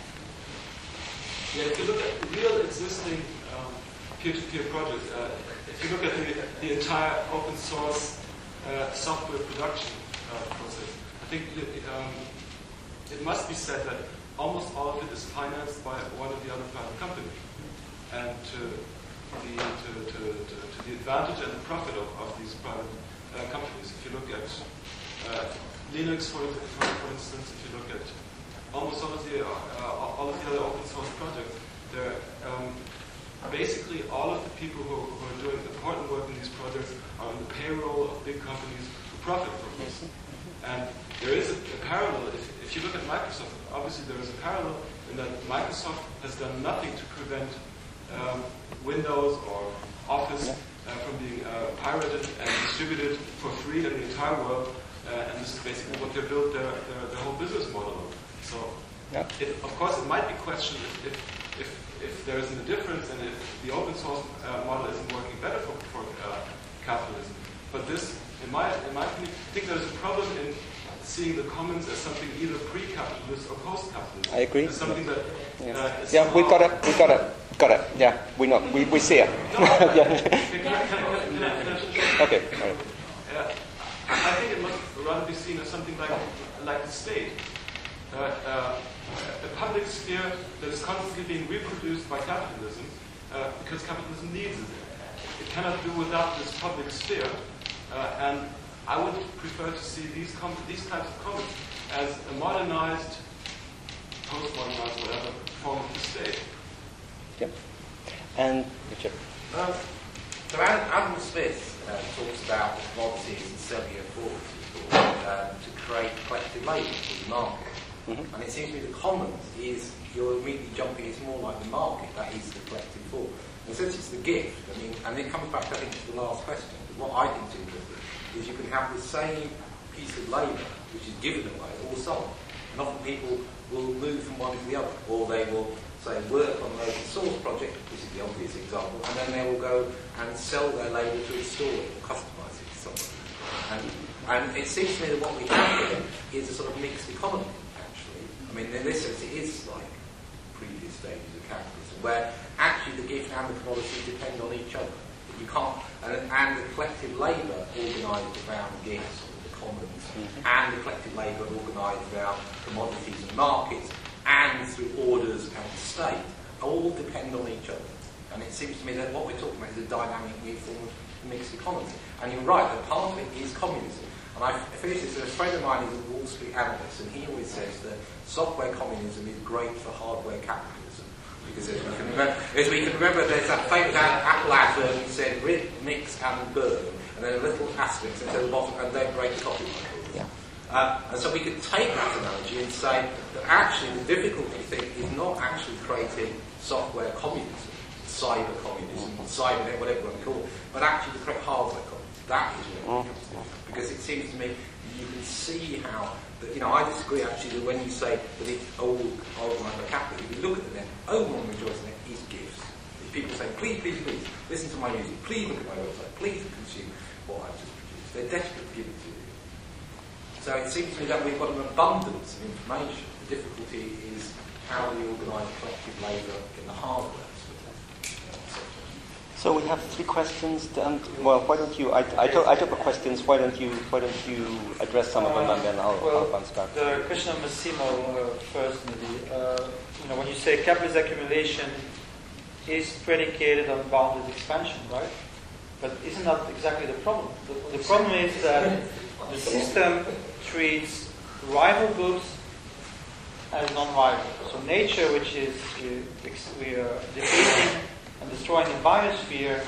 Yeah, if you look at real existing um, peer-to-peer projects, uh, if you look at the, the entire open source uh, software production uh, process, I think it, um, it must be said that almost all of it is financed by one of the other private companies, and to the, to, to, to, to the advantage and the profit of, of these private uh, companies. If you look at uh, Linux, for, for, for instance, if you look at almost all of the uh, all of the other open source projects, they're um, basically all of the people who, who are doing important work in these projects are on the payroll of big companies who profit from this. And there is a, a parallel. If, if you look at Microsoft, obviously there is a parallel in that Microsoft has done nothing to prevent um, Windows or Office uh, from being uh, pirated and distributed for free in the entire world. Uh, and this is basically what they built their, their, their whole business model on. So, Yeah. it, of course, it might be questioned if, if, if, if there isn't a difference and if the open source uh, model isn't working better for, for uh, capitalism. But this, in my, in my opinion, I think there's a problem in seeing the commons as something either pre-capitalist or post-capitalist. I agree. As something that Yeah, uh, is yeah we got it. We got it. Got it. Yeah, we know. We, we see it. Yeah. Okay. All right. Yeah. I think it must rather be seen as something like like the state. Uh, uh, a public sphere that is constantly being reproduced by capitalism uh, because capitalism needs it. It cannot do without this public sphere, uh, and I would prefer to see these com- these types of commons as a modernized, post-modernized, whatever, form of the state. Yeah. And Richard. Um, so Adam, Adam Smith uh, talks about the commodities and selling your forces um, to create collective labour for the market. Mm-hmm. And it seems to me the commons is, you're immediately jumping, it's more like the market, that is the collective force. And since it's the gift, I mean, and it comes back, I think, to the last question, what I think is interesting is you can have the same piece of labour, which is given away, or sold. And often people will move from one to the other, or they will, say, work on an open source project, which is the obvious example, and then they will go and sell their labour to a store or customise it to someone. And, and it seems to me that what we have here is a sort of mixed economy, actually. I mean, in this sense, it is like previous stages of capitalism, where actually the gift and the commodity depend on each other. You can't, and, and the collective labour organised around gifts, or the commons, mm-hmm. and the collective labour organised around commodities and markets, and through orders and the state, all depend on each other. And it seems to me that what we're talking about is a dynamic new form of mixed economy. And you're right, that part of it is communism. And I finished this, a friend of mine is a Wall Street analyst, and he always says that software communism is great for hardware capitalism. Because as we can remember, as we can remember there's that famous Apple advert that said rip, mix and burn, and then a little asterisk and at the bottom, and then break the copyright. Yeah. Uh, and so we could take that analogy and say that actually the difficulty thing is not actually creating software communism, cyber communism, cyber whatever you want to call it, but actually to create hardware communism. That is what it comes to. Because it seems to me you can see how, that, you know, I disagree actually that when you say that it's old, old like a capital, if you look at the net, overwhelming majority of it is gifts. If people say, please, please, please, listen to my music, please look at my website, please consume what I've just produced. They're desperate to give it to you. So it seems to me that we've got an abundance of information. The difficulty is how do we organise collective labour in the hardware. So we have three questions. And, well, why don't you? I, I, took, I took the questions. Why don't you? Why don't you address some of them, and then I'll, well, I'll bounce back. The question of Massimo uh, first, maybe. Uh, you know, when you say capitalist accumulation is predicated on bounded expansion, right? But isn't that exactly the problem? The, the problem is that the system treats rival goods as non-rival. So nature, which is we, we are depleting and destroying the biosphere,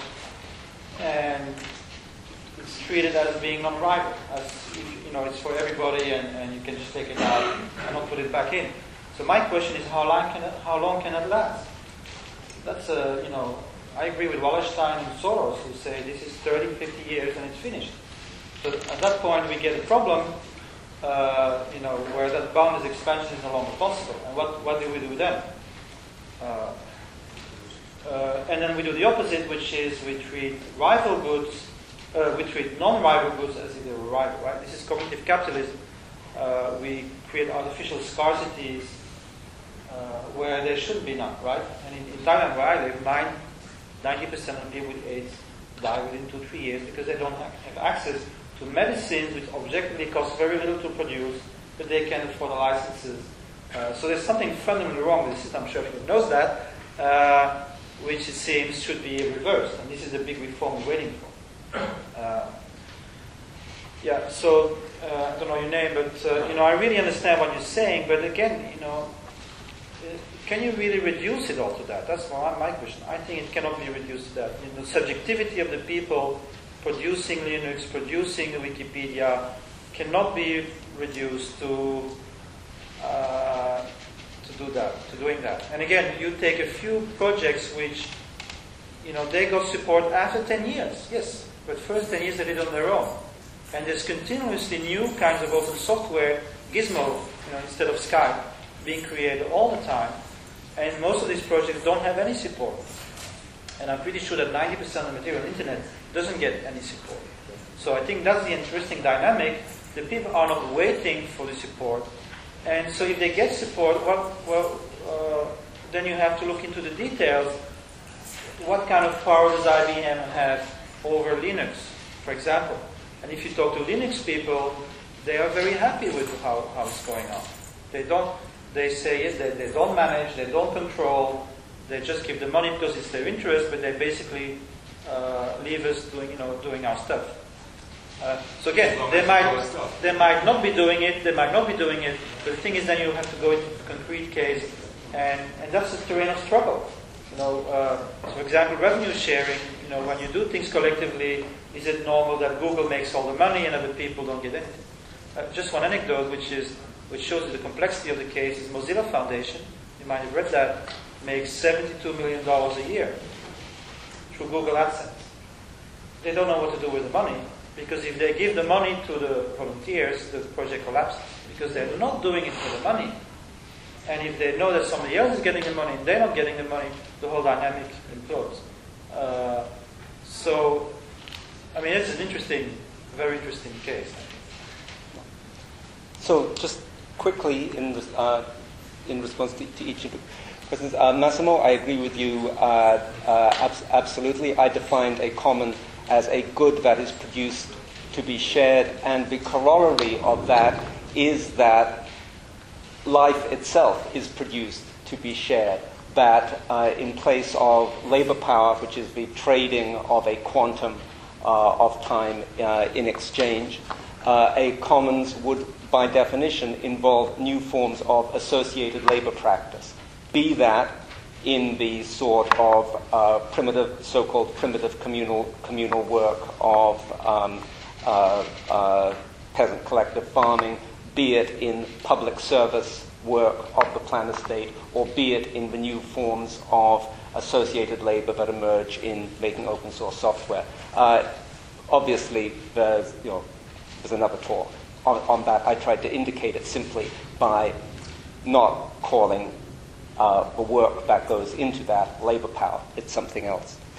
and it's treated as being non-rival, as you know, it's for everybody, and, and you can just take it out and not put it back in. So my question is, how long can it, how long can it last? That's a, you know, I agree with Wallerstein and Soros, who say this is thirty, fifty years and it's finished. So at that point we get a problem, uh, you know, where that boundless expansion is no longer possible. And what, what do we do then? Uh, uh, and then we do the opposite, which is we treat rival goods, uh, we treat non-rival goods as if they were rival, right? This is cognitive capitalism. Uh, we create artificial scarcities uh, where there should be none, right? And in, in Thailand, where I live, nine, ninety percent of people with AIDS die within two, three years because they don't have, have access to medicines which objectively cost very little to produce, but they can afford the licenses. Uh, so there's something fundamentally wrong with the system. I'm sure everyone knows that, uh, which it seems should be reversed. And this is the big reform we're waiting for. Uh, yeah, so uh, I don't know your name, but uh, you know, I really understand what you're saying. But again, you know, uh, can you really reduce it all to that? That's my, my question. I think it cannot be reduced to that. You know, the subjectivity of the people producing Linux, producing Wikipedia, cannot be reduced to uh, to do that, to doing that. And again, you take a few projects which, you know, they got support after ten years, yes, but first ten years they did on their own. And there's continuously new kinds of open software, Gizmo, you know, instead of Skype, being created all the time. And most of these projects don't have any support. And I'm pretty sure that ninety percent of the material on the internet doesn't get any support. So I think that's the interesting dynamic. The people are not waiting for the support. And so if they get support, well, well uh, then you have to look into the details. What kind of power does I B M have over Linux, for example? And if you talk to Linux people, they are very happy with how, how it's going on. They don't, they say yes, they, they don't manage, they don't control, they just give the money because it's their interest, but they basically uh, leave us doing, you know, doing our stuff. Uh, so again, they might, they might not be doing it, they might not be doing it, but the thing is then you have to go into the concrete case, and, and that's a terrain of struggle. You know, uh, so for example, revenue sharing, you know, when you do things collectively, is it normal that Google makes all the money and other people don't get anything? Uh, just one anecdote which is which shows you the complexity of the case is Mozilla Foundation, you might have read that, makes seventy-two million dollars a year through Google AdSense. They don't know what to do with the money, because if they give the money to the volunteers, the project collapses, because they're not doing it for the money. And if they know that somebody else is getting the money and they're not getting the money, the whole dynamic implodes. Uh, so, I mean, it's an interesting, very interesting case. So, just quickly, in uh, in response to, to each of the questions, uh, Massimo, I agree with you uh, uh, abs- absolutely. I defined a common as a good that is produced to be shared, and the corollary of that is that life itself is produced to be shared, that uh, in place of labor power, which is the trading of a quantum uh, of time uh, in exchange, uh, a commons would, by definition, involve new forms of associated labor practice, be that in the sort of uh, primitive, so-called primitive communal communal work of um, uh, uh, peasant collective farming, be it in public service work of the plan estate, or be it in the new forms of associated labor that emerge in making open source software. Uh, obviously, there's, you know, there's another talk on, on that. I tried to indicate it simply by not calling uh, the work that goes into that labor power. It's something else.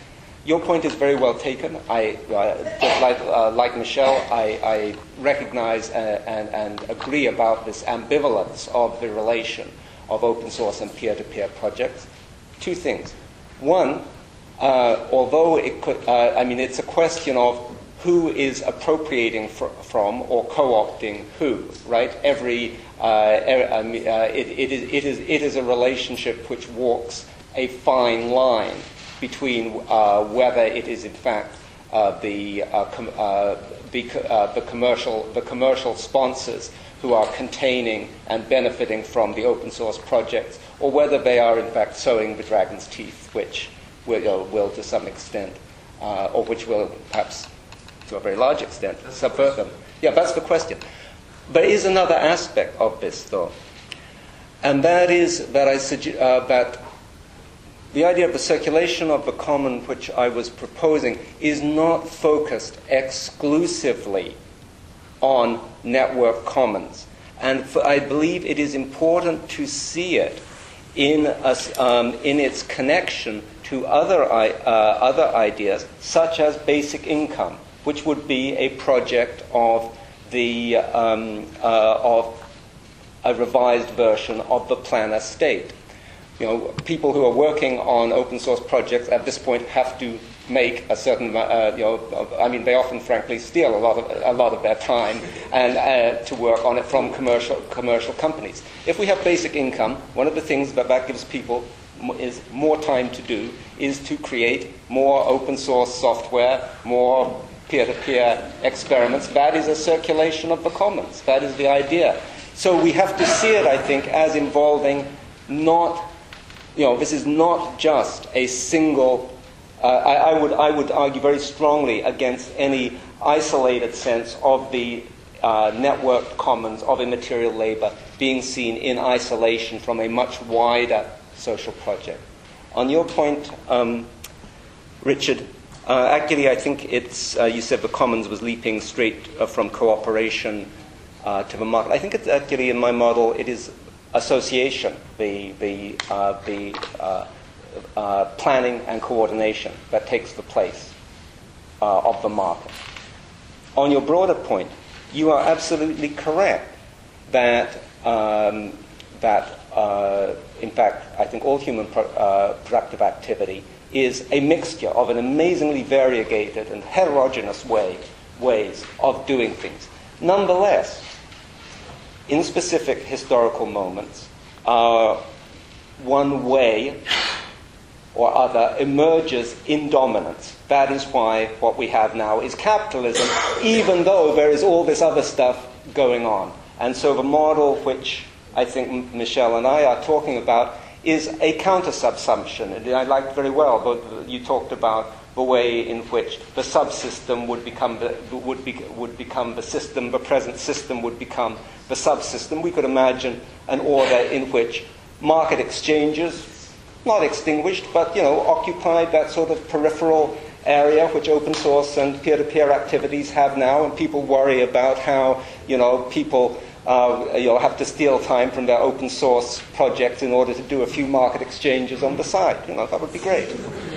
Your point is very well taken. I, uh, just like, uh, like Michelle, I, I recognize uh, and, and agree about this ambivalence of the relation of open source and peer-to-peer projects. Two things. One, uh, although it could, uh, I mean, it's a question of who is appropriating fr from or co-opting who, right? Every, uh, er, um, uh, it, it, is, it, is, it is a relationship which walks a fine line between uh, whether it is in fact uh, the, uh, com uh, the, uh, the, commercial, the commercial sponsors who are containing and benefiting from the open source projects, or whether they are in fact sowing the dragon's teeth, which will, uh, will to some extent, uh, or which will perhaps to a very large extent subvert them. Yeah, that's the question. There is another aspect of this, though, and that is that I suggest uh, that the idea of the circulation of the common, which I was proposing, is not focused exclusively on network commons. And for, I believe it is important to see it in, a, um, in its connection to other, uh, other ideas, such as basic income, which would be a project of, the, um, uh, of a revised version of the planner state. You know, people who are working on open source projects at this point have to make a certain, uh, you know, I mean, they often, frankly, steal a lot of a lot of their time and uh, to work on it from commercial commercial companies. If we have basic income, one of the things that that gives people is more time to do is to create more open source software, more peer-to-peer experiments. That is a circulation of the commons. That is the idea. So we have to see it, I think, as involving not. You know, this is not just a single. Uh, I, I would I would argue very strongly against any isolated sense of the uh, networked commons of immaterial labor being seen in isolation from a much wider social project. On your point, um, Richard, uh, actually, I think it's uh, you said the commons was leaping straight uh, from cooperation uh, to the market. I think it's actually in my model it is. Association, the, the, uh, the uh, uh, planning and coordination that takes the place uh, of the market. On your broader point, you are absolutely correct that, um, that uh, in fact, I think all human pro uh, productive activity is a mixture of an amazingly variegated and heterogeneous way, ways of doing things. Nonetheless, in specific historical moments, uh, one way or other emerges in dominance. That is why what we have now is capitalism, even though there is all this other stuff going on. And so the model which I think Michelle and I are talking about is a counter-subsumption. And I liked very well, but you talked about the way in which the subsystem would become the, would, be, would become the system, the present system would become the subsystem. We could imagine an order in which market exchanges, not extinguished, but you know, occupied that sort of peripheral area which open source and peer-to-peer activities have now, and people worry about how you know people uh, you know, have to steal time from their open source projects in order to do a few market exchanges on the side. You know, that would be great.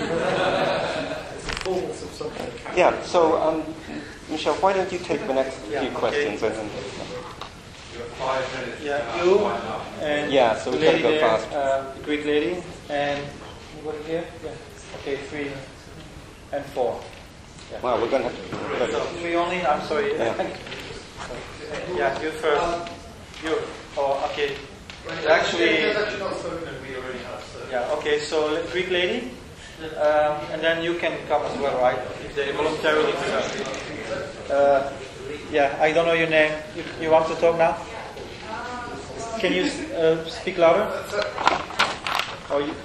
Yeah, so, um, Michelle, why don't you take the next yeah, few questions? Okay. And, You have five minutes. Yeah, you and yeah, so the we gotta lady go there, fast. uh, the Greek lady, and what here? Yeah. Okay, three and four. Yeah. Wow, we're going to have to... So three only. I'm sorry. Yeah. Yeah, you first. You. Oh, okay. Actually. Yeah. Okay. So Greek lady. Um, and then you can come as well, right? If they voluntarily do. Uh, yeah, I don't know your name. You, you want to talk now? Can you uh, speak louder? Or you?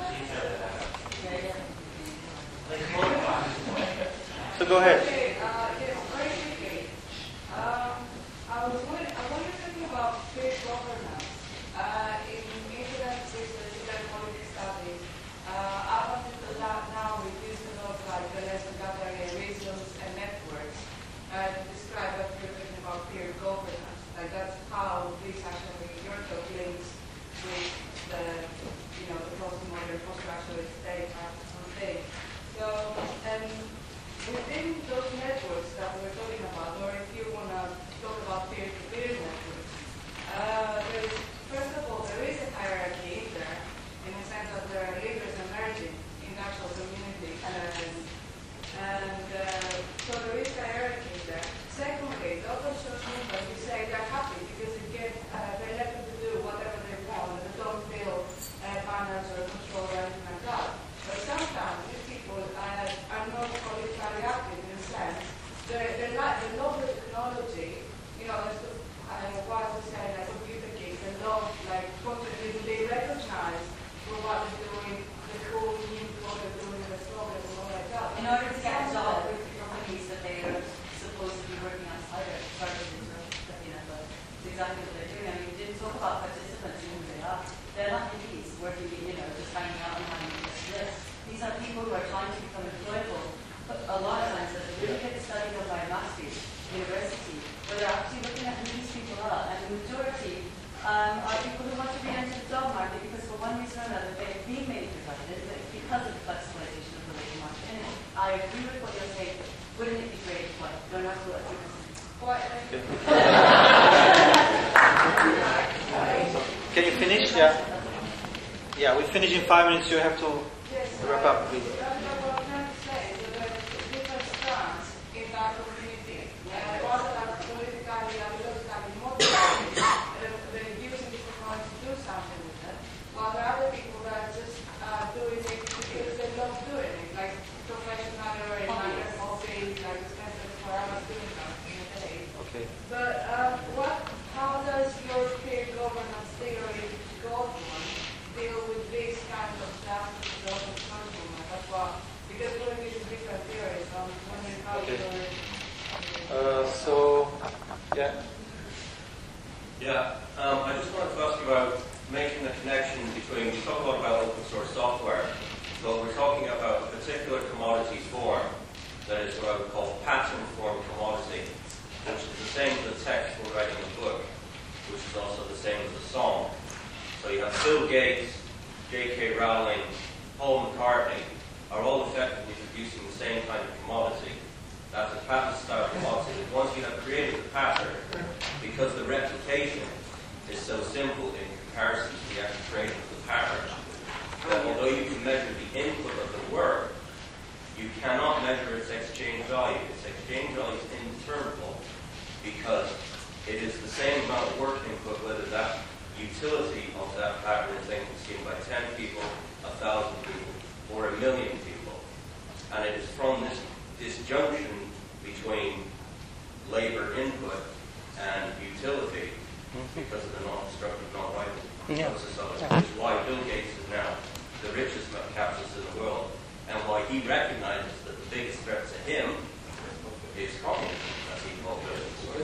So go ahead. I was wondering about peer governance in internet research, internet politics studies. Up until now, we've used a lot of like the lesson gathering reasons and networks uh, to describe what you're talking about peer governance. Like that's how this actually your talk links with the you know the postmodern post-structuralist state, state. So um, source movement, you say they're happy because they get, uh, they're left to do whatever they want and they don't feel uh, finance or control or anything like that. But sometimes these people uh, are not politically active in a sense. They, they, like, they love the technology, you know, as to, I don't know what to say, like computer geeks, they love, like, contribute, they recognize for what they're doing, the cool new what they're doing in the program and all like that. In order to get a job with the companies that they are supposed to be working on site, sorry to interrupt, Katina, but it's exactly what they're doing. I mean, we didn't talk about participants and who they are. They're not these working, you know, just hanging out and having this list. These are people who are trying to become employable. But a lot of times, there's a really good study done by Maastricht University, where they're actually looking at who these people are, and the majority um, are people who want to re-enter the job market because for one reason or another they have been made redundant because of the flexibilization of the labour market. And I agree with what you're saying. Wouldn't it be great? What? Don't have to let you Can you finish? Yeah. Yeah, we finish in five minutes. You have to wrap up, please. But um, what, how does your peer governance theory government deal with this kind of stuff with the open source movement as well? Because we're using different theories, so I'm wondering how Okay. you're... Uh, so, yeah. Yeah, um, I just wanted to ask you about making the connection between, we talk a lot about open source software, but we're talking about a particular commodity form that is what I would call pattern form commodity, which is the same as the text for writing a book, which is also the same as a song. So you have Bill Gates, J K Rowling, Paul McCartney are all effectively producing the same kind of commodity. That's a patent style commodity. And once you have created the pattern, because the replication is so simple in comparison to the actual creation of the pattern, that although you can measure the input of the work, you cannot measure its exchange value. Its exchange value is indeterminable because it is the same amount of work input whether that utility of that pattern is then consumed by ten people, a thousand people, or a million people. And it is from this disjunction between labor input and utility, because of the non-destructive, non-violent Yeah. process of it, which is why Bill Gates is now the richest capitalist in the world, and why he recognizes that the biggest threat to him is communism, as he calls it.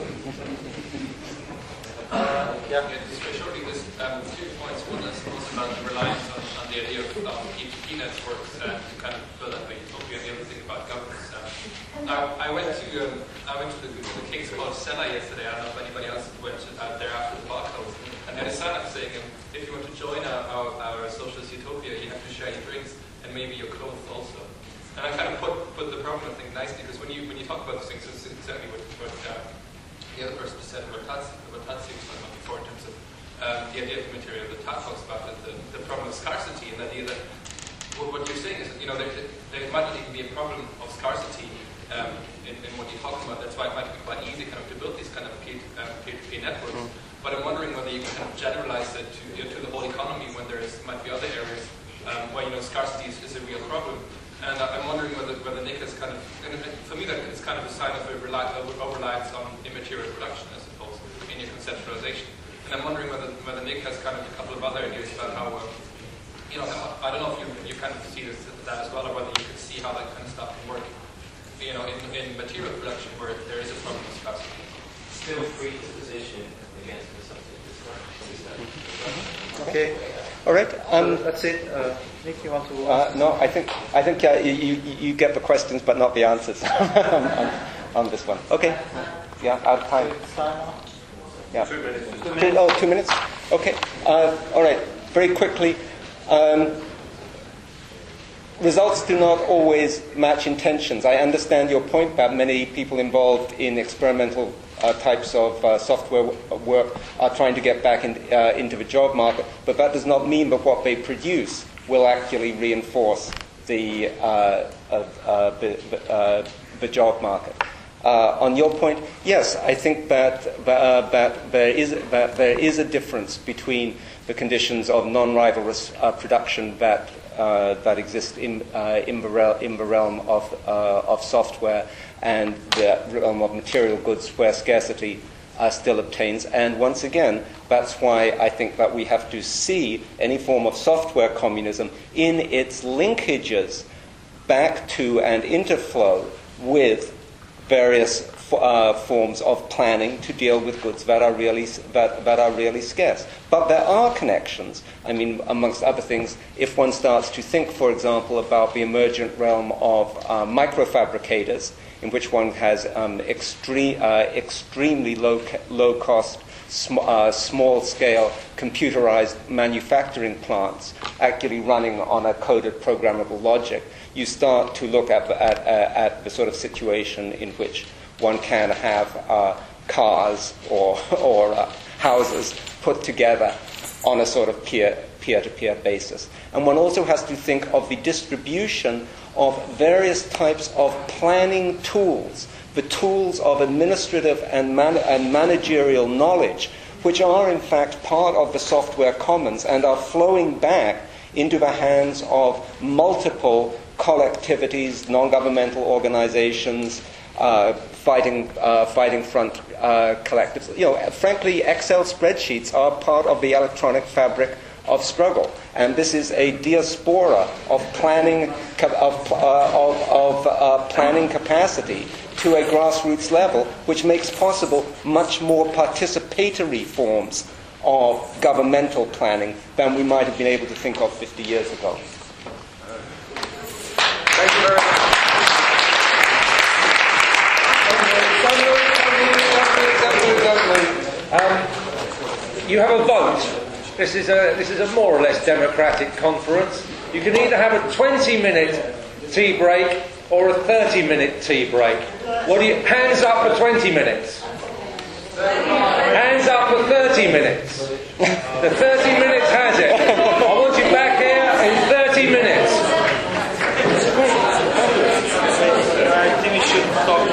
Uh, yeah. Yeah, just very shortly, there's um, two points. One is also about the reliance on, on the idea of um, P two P networks uh, to kind of build up a utopia. The other thing about governance. Um, I, I went to um, I went to the, the King's College Sena yesterday. I don't know if anybody else went out there after the barcode. And they had a sign up saying, um, if you want to join our, our, our socialist utopia, you have to share your drinks and maybe your clothes also. And I kind of put put the problem, I think, nicely, because when you when you talk about these things, it's exactly what, what uh, the other person said, what Tatsi what Tatsi was talking about before, in terms of um, the idea of the material that Tat talks about, the, the, the problem of scarcity, and the idea that what, what you're saying is that, you know, there, there might not even be a problem of scarcity um, in, in what you're talking about. That's why it might be quite easy kind of to build these kind of P two P networks. Mm-hmm. But I'm wondering whether you can kind of generalize it to, you know, to the whole economy when there is might be other areas um, where, you know, scarcity is, is a real problem. And I'm wondering whether, whether Nick is kind of, and for me that it's kind of a sign of a reliance on immaterial production, I suppose, in your conceptualization. And I'm wondering whether, whether Nick has kind of a couple of other ideas about how, uh, you know, I don't know if you, you kind of see this, that as well, or whether you can see how that kind of stuff can work, you know, in, in material production where there is a problem of scarcity. Still free to position against the subject. Okay. All right. Um, so that's it. Uh, Nick, you want to? Uh, no, I think I think uh, you, you you get the questions, but not the answers on, on, on this one. Okay. Yeah, out of time. Yeah. Two minutes. Two, oh, two minutes. Okay. Uh, all right. Very quickly. Um, results do not always match intentions. I understand your point that many people involved in experimental uh, types of uh, software w- work are trying to get back in, uh, into the job market, but that does not mean that what they produce will actually reinforce the, uh, uh, uh, the, uh, the job market. Uh, on your point, yes, I think that, uh, that, there is, that there is a difference between the conditions of non-rivalrous uh, production that, uh, that exist in, uh, in, the rel- in the realm of, uh, of software and the realm of material goods where scarcity uh, still obtains. And once again, that's why I think that we have to see any form of software communism in its linkages back to and interflow with various uh, forms of planning to deal with goods that are really that, that are really scarce. But there are connections. I mean, amongst other things, if one starts to think, for example, about the emergent realm of uh, microfabricators, in which one has um, extreme, uh, extremely low low cost, sm- uh, small scale computerized manufacturing plants actually running on a coded programmable logic, you start to look at the, at, uh, at the sort of situation in which one can have uh, cars or, or uh, houses put together on a sort of peer, peer-to-peer basis. And one also has to think of the distribution of various types of planning tools, the tools of administrative and, man- and managerial knowledge, which are in fact part of the software commons and are flowing back into the hands of multiple collectivities, non-governmental organizations, uh, fighting uh, fighting front uh, collectives. You know, frankly, Excel spreadsheets are part of the electronic fabric of struggle, and this is a diaspora of planning of uh, of, of uh, planning capacity to a grassroots level, which makes possible much more participatory forms of governmental planning than we might have been able to think of fifty years ago. Thank you very much. Um, you have a vote. This is a this is a more or less democratic conference. You can either have a twenty-minute tea break or a thirty-minute tea break. What do you? Hands up for twenty minutes. Hands up for thirty minutes. The thirty minutes has it. I want you back here in thirty minutes. I think we should stop.